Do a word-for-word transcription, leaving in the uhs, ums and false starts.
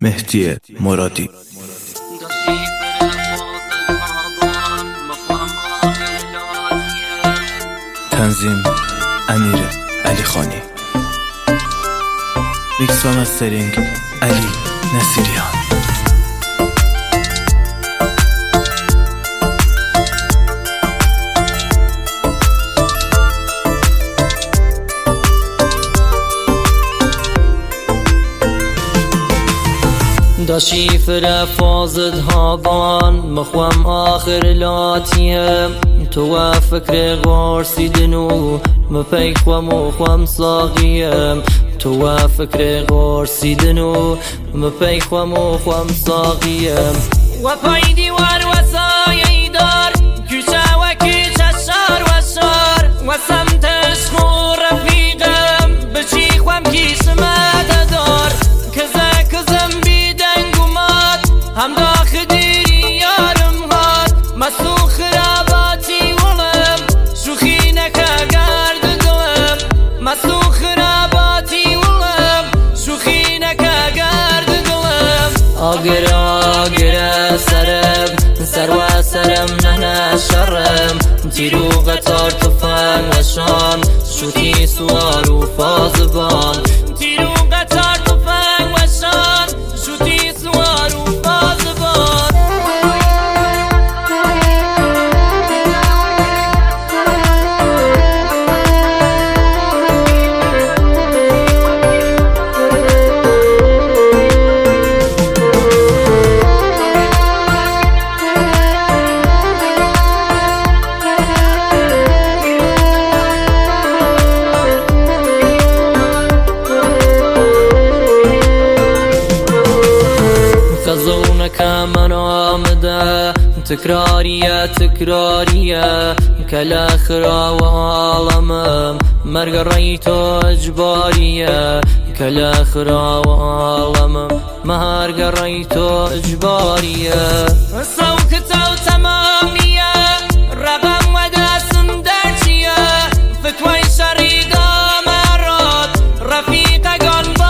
مهدی مرادی. تنظیم امیر علی خانی. میکس و مسترینگ علی نصیریان. دا شیفر فازد هابان مخوام آخر لاتیم تو فکر غارسی دنو مپی خوام و خوام ساقیم تو فکر غارسی دنو مپی خوام و خوام ساقیم و پای دیوار و سایه دار کشا و کشا شار و شار و سمتش خور رفیقم بچی خوام کیش مد دار کزا کزم هم داخل دیری یارم هات مسو خراباتی ولم شوخی نکا گرد دلم مسو خراباتی ولم شوخی نکا گرد دلم آگر آگر سرم سر و سرم نهنا شرم تیرو قطار تفنگ و شام شوتی سوار و فازبان تیرو قطار تفنگ و شام شوتی سوار و من آمده تکراریه تکراریه کل خرا و عالمم مرگ ریتو اجباریه کل خرا و عالمم مرگ ریتو اجباریه